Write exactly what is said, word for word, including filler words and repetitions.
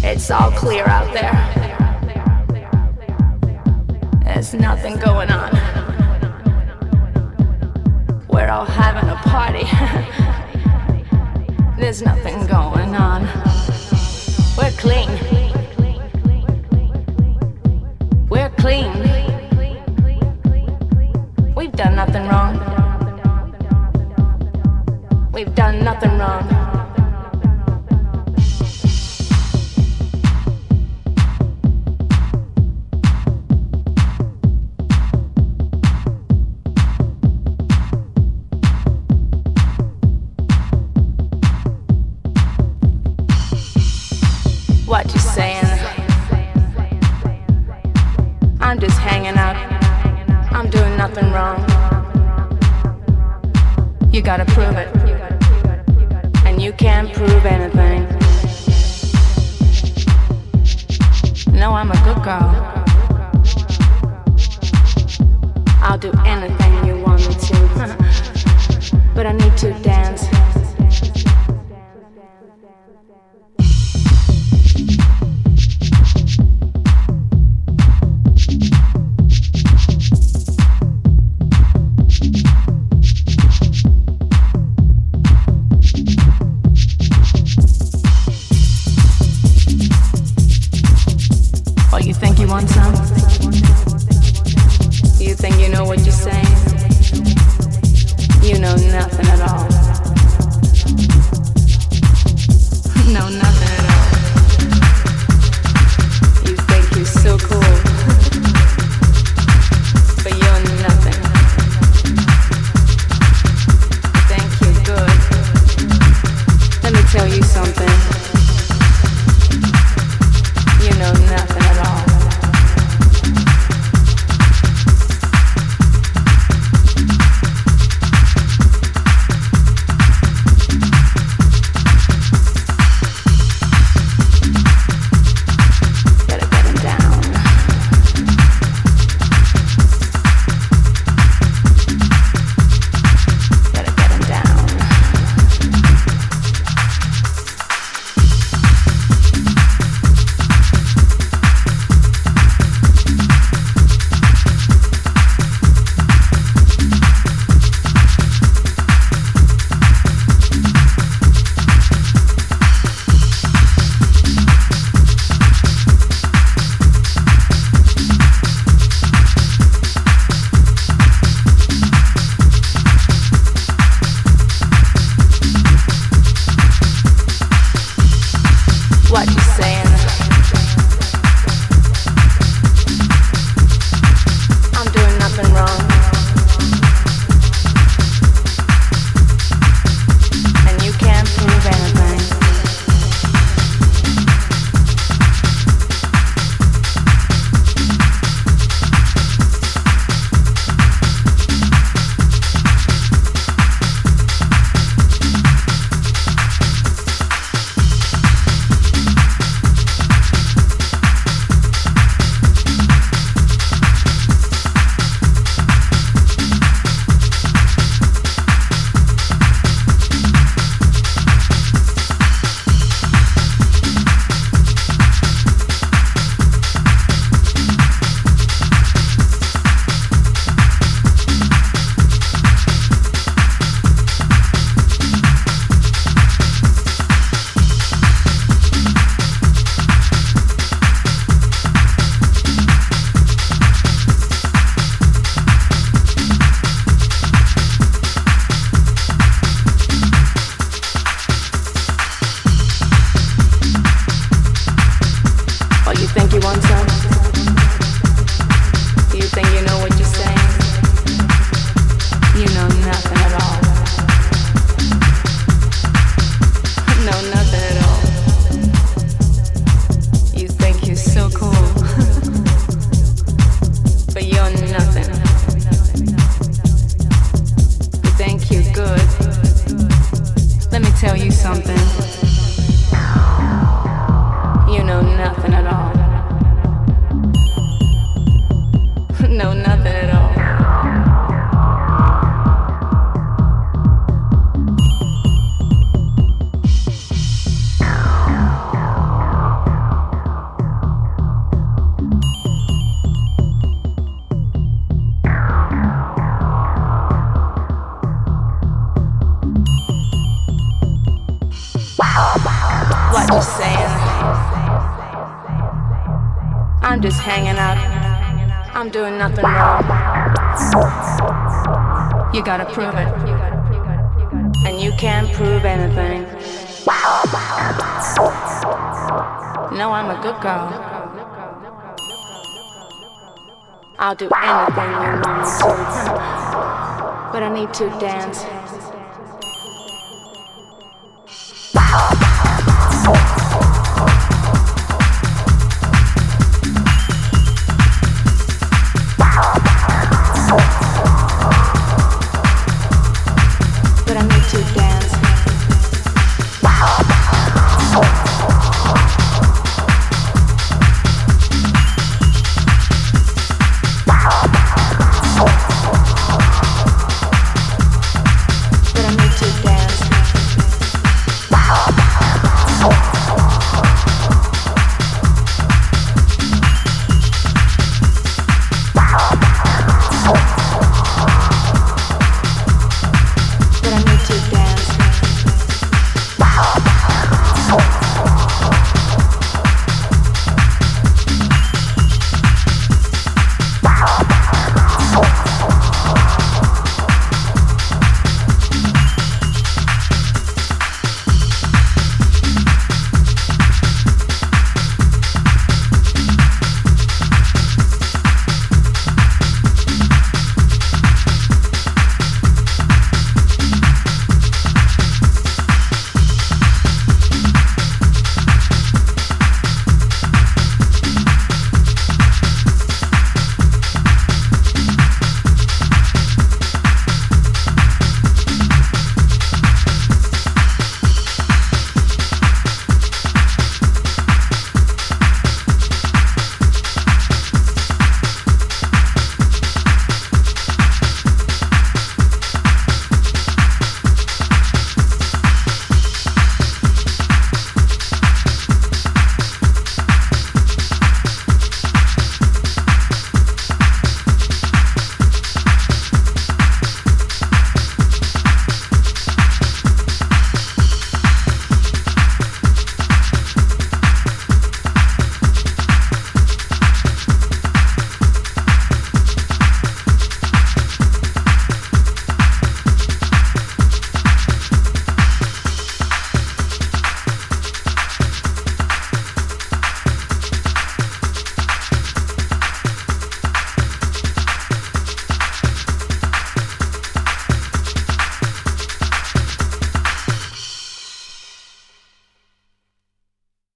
It's all clear out there. There's nothing going on. We're all having a party. There's nothing going on. We're clean. We're clean. We've done nothing wrong. We've done nothing wrong. What you saying? I'm just hanging out. I'm doing nothing wrong. You gotta prove it. And you can't prove anything. No, I'm a good girl. I'll do anything you want me to. But I need to dance. You think you want some? You think you know what you're saying? You know nothing at all. No, nothing at all. You think you're so cool, but you're nothing. You think you're good. Let me tell you something. You know nothing at all. What you saying? I'm doing nothing wrong. And you can't prove anything. You think you want some? You think you know what you're saying? You know nothing at all. No, nothing at all. You think you're so cool, but you're nothing. You think you're good. Let me tell you something. You know nothing at all. No, nothing at all. I'm just hanging out. I'm doing nothing wrong. You gotta prove it. And you can't prove anything. No, I'm a good girl. I'll do anything you want me to. But I need to dance.